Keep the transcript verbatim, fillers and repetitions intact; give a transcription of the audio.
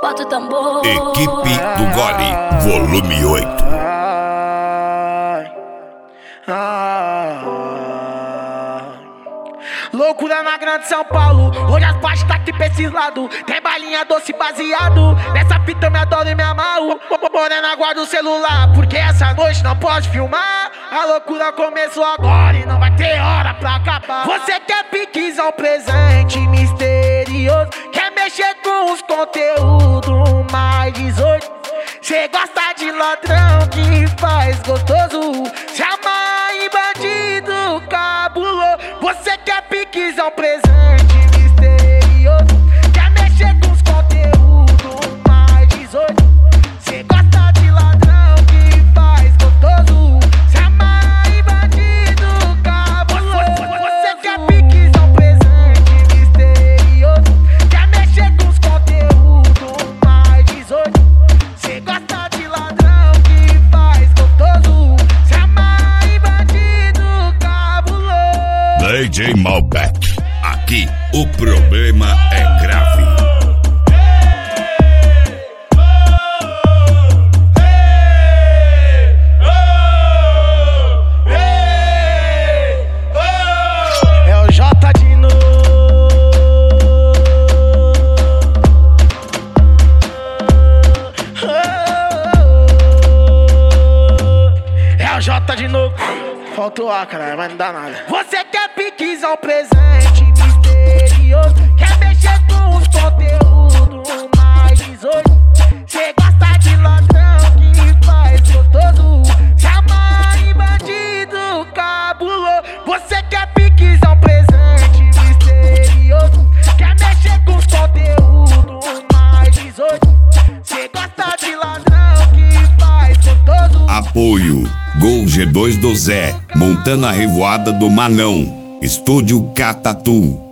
Bota o tambor. Equipe do Gole, volume oito. Ai, ai. Loucura na grande São Paulo, hoje as partes tá aqui pra esses lados. Tem balinha doce baseado, nessa fita eu me adoro e me amarro. Morena, guarda o celular, porque essa noite não pode filmar. A loucura começou agora e não vai ter hora pra acabar. Você quer piquezão, presente misterioso, quer mexer com os conteúdos mais dezoito. Cê gosta de ladrão que faz gostoso, se amarra em bandido cabuloso. Você quer piquezão, presente misterioso, quer mexer com os conteúdos mais dezoito. Cê gosta de ladrão que faz gostoso, se amarra em bandido cabuloso. Você quer piquezão, presente misterioso, quer mexer com os conteúdos mais dezoito. Cê gosta de ladrão que faz gostoso, se amarra em bandido cabuloso. D J Malbec, aqui o problema é grave. É o J de novo. É o J de novo. Faltou A, cara, mas não dá nada. Você quer piquezão, presente misterioso, quer mexer com os conteúdos mais dezoito. Cê gosta de ladrão que faz gostoso, se amarra em bandido cabuloso. Você quer piquezão, presente misterioso, quer mexer com os conteúdos mais dezoito. Cê gosta de ladrão que faz gostoso. Apoio Gol G dois do Zé, montando a revoada do Manão. Estúdio Catatu.